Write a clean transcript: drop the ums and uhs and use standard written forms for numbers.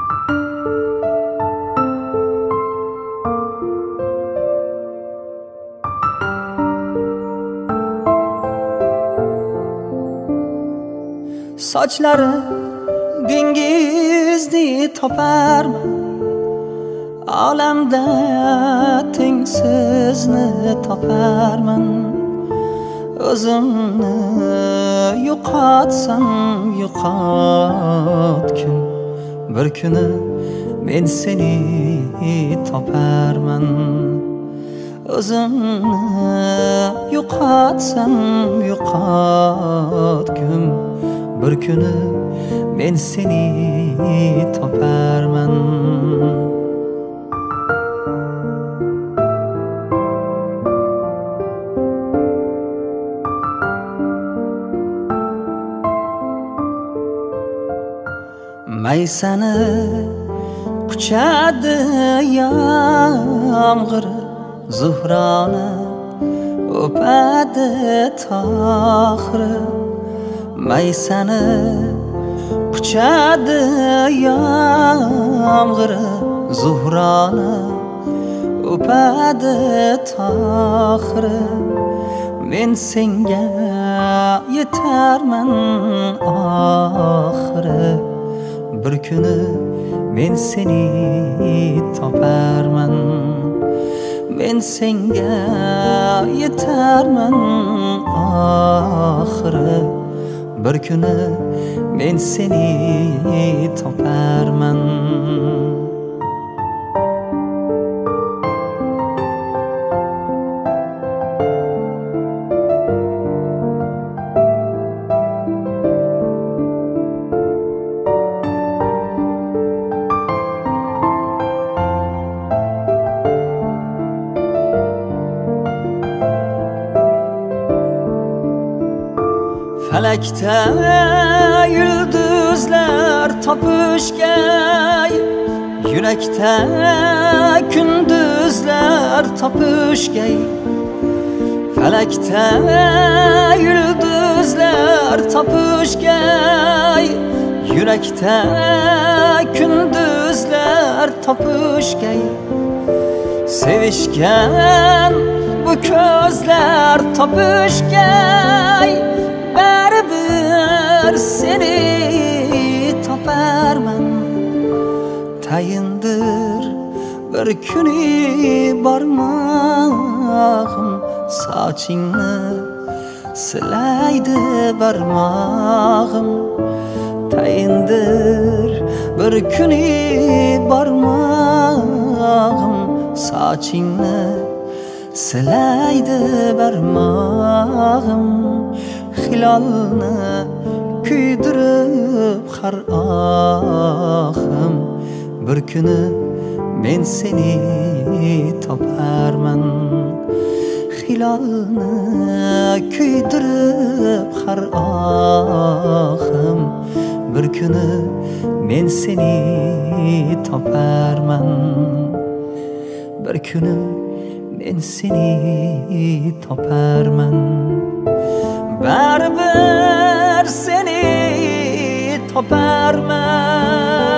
Sochlari dengizni toparman, olamda tengsizni toparman. O'zimni yo'qotsam yo'qotgin, bir kuni men seni toparman. O'zimni yo'qotsam yo'qotgin, bir kuni men seni toparman. Maysani quchadi yomg'ir, zuhroni o'padi tohri. Maysani quchadi yomg'ir, zuhroni o'padi tohri. Men senga yetarman oxiri, bir kuni men seni toparman. Men senga yetarman oxiri, bir kuni men seni toparman. Falakda yulduzlar topishgay, yurakda kunduzlar topishgay. Falakda yulduzlar topishgay, yurakda kunduzlar topishgay. Sevishgan bu ko'zlar topishgay, baribir seni toparman. Tayindir bir kuni barmog'im, sochingni silaydi barmog'im. Tayindir bir kuni barmog'im, sochingni silaydi barmog'im. Hilolni kuydirib har ohim, bir kuni men seni toparman. Hilolni kuydirib har ohim, bir kuni men seni toparman. Bir kuni men seni toparman. Baribir seni toparman.